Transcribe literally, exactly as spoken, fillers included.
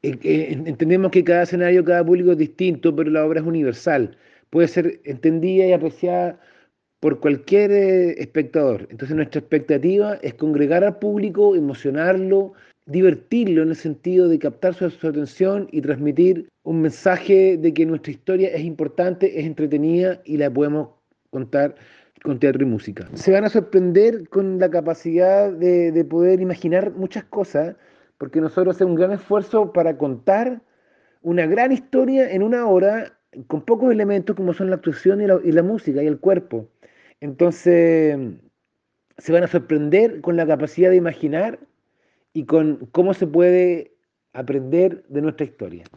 eh, eh, entendemos que cada escenario, cada público es distinto, pero la obra es universal. Puede ser entendida y apreciada por cualquier eh, espectador. Entonces nuestra expectativa es congregar al público, emocionarlo, divertirlo en el sentido de captar su, su atención y transmitir un mensaje de que nuestra historia es importante, es entretenida y la podemos contar con teatro y música. Se van a sorprender con la capacidad de, de poder imaginar muchas cosas, porque nosotros hacemos un gran esfuerzo para contar una gran historia en una hora con pocos elementos como son la actuación y la, y la música y el cuerpo. Entonces, se van a sorprender con la capacidad de imaginar y con cómo se puede aprender de nuestra historia.